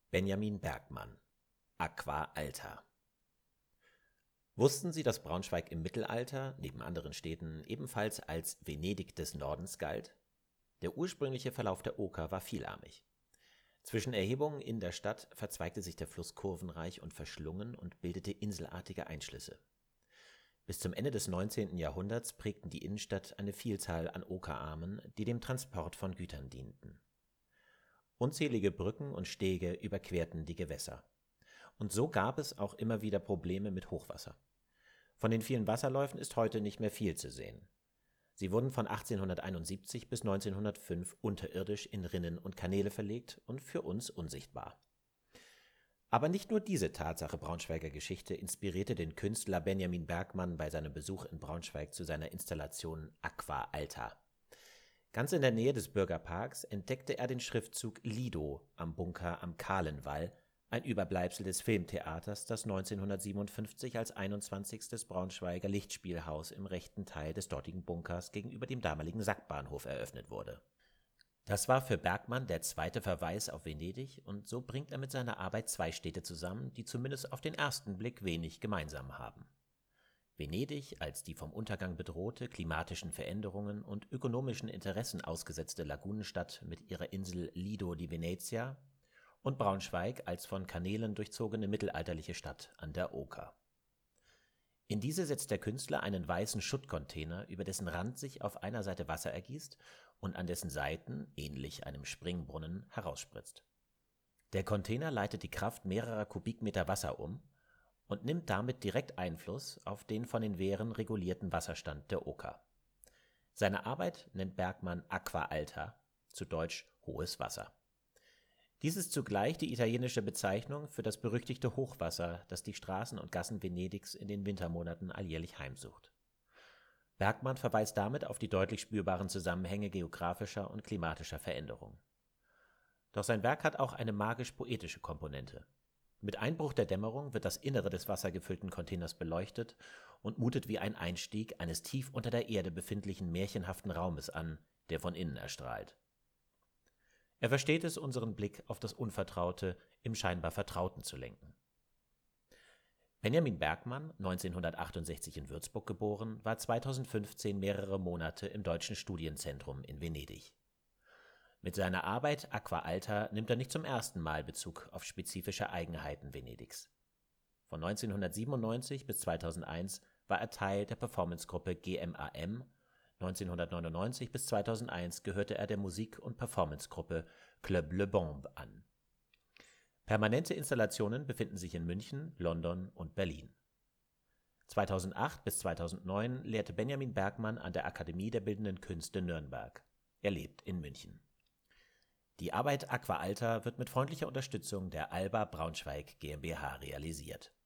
Benjamin Bergmann, Aqua Alta. Wussten Sie, dass Braunschweig im Mittelalter, neben anderen Städten, ebenfalls als Venedig des Nordens galt? Der ursprüngliche Verlauf der Oker war vielarmig. Zwischen Erhebungen in der Stadt verzweigte sich der Fluss kurvenreich und verschlungen und bildete inselartige Einschlüsse. Bis zum Ende des 19. Jahrhunderts prägten die Innenstadt eine Vielzahl an Okerarmen, die dem Transport von Gütern dienten. Unzählige Brücken und Stege überquerten die Gewässer. Und so gab es auch immer wieder Probleme mit Hochwasser. Von den vielen Wasserläufen ist heute nicht mehr viel zu sehen. Sie wurden von 1871 bis 1905 unterirdisch in Rinnen und Kanäle verlegt und für uns unsichtbar. Aber nicht nur diese Tatsache Braunschweiger Geschichte inspirierte den Künstler Benjamin Bergmann bei seinem Besuch in Braunschweig zu seiner Installation Aqua Alta. Ganz in der Nähe des Bürgerparks entdeckte er den Schriftzug Lido am Bunker am Kahlenwall, ein Überbleibsel des Filmtheaters, das 1957 als 21. Braunschweiger Lichtspielhaus im rechten Teil des dortigen Bunkers gegenüber dem damaligen Sackbahnhof eröffnet wurde. Das war für Bergmann der zweite Verweis auf Venedig, und so bringt er mit seiner Arbeit zwei Städte zusammen, die zumindest auf den ersten Blick wenig gemeinsam haben. Venedig als die vom Untergang bedrohte, klimatischen Veränderungen und ökonomischen Interessen ausgesetzte Lagunenstadt mit ihrer Insel Lido di Venezia und Braunschweig als von Kanälen durchzogene mittelalterliche Stadt an der Oker. In diese setzt der Künstler einen weißen Schuttcontainer, über dessen Rand sich auf einer Seite Wasser ergießt und an dessen Seiten, ähnlich einem Springbrunnen, herausspritzt. Der Container leitet die Kraft mehrerer Kubikmeter Wasser um und nimmt damit direkt Einfluss auf den von den Wehren regulierten Wasserstand der Oker. Seine Arbeit nennt Bergmann Aqua Alta, zu Deutsch hohes Wasser. Dies ist zugleich die italienische Bezeichnung für das berüchtigte Hochwasser, das die Straßen und Gassen Venedigs in den Wintermonaten alljährlich heimsucht. Bergmann verweist damit auf die deutlich spürbaren Zusammenhänge geografischer und klimatischer Veränderungen. Doch sein Werk hat auch eine magisch-poetische Komponente. Mit Einbruch der Dämmerung wird das Innere des wassergefüllten Containers beleuchtet und mutet wie ein Einstieg eines tief unter der Erde befindlichen märchenhaften Raumes an, der von innen erstrahlt. Er versteht es, unseren Blick auf das Unvertraute im scheinbar Vertrauten zu lenken. Benjamin Bergmann, 1968 in Würzburg geboren, war 2015 mehrere Monate im Deutschen Studienzentrum in Venedig. Mit seiner Arbeit Aqua Alta nimmt er nicht zum ersten Mal Bezug auf spezifische Eigenheiten Venedigs. Von 1997 bis 2001 war er Teil der Performancegruppe GMAM. 1999 bis 2001 gehörte er der Musik- und Performancegruppe Club Le Bombe an. Permanente Installationen befinden sich in München, London und Berlin. 2008 bis 2009 lehrte Benjamin Bergmann an der Akademie der Bildenden Künste Nürnberg. Er lebt in München. Die Arbeit Aqua Alta wird mit freundlicher Unterstützung der Alba Braunschweig GmbH realisiert.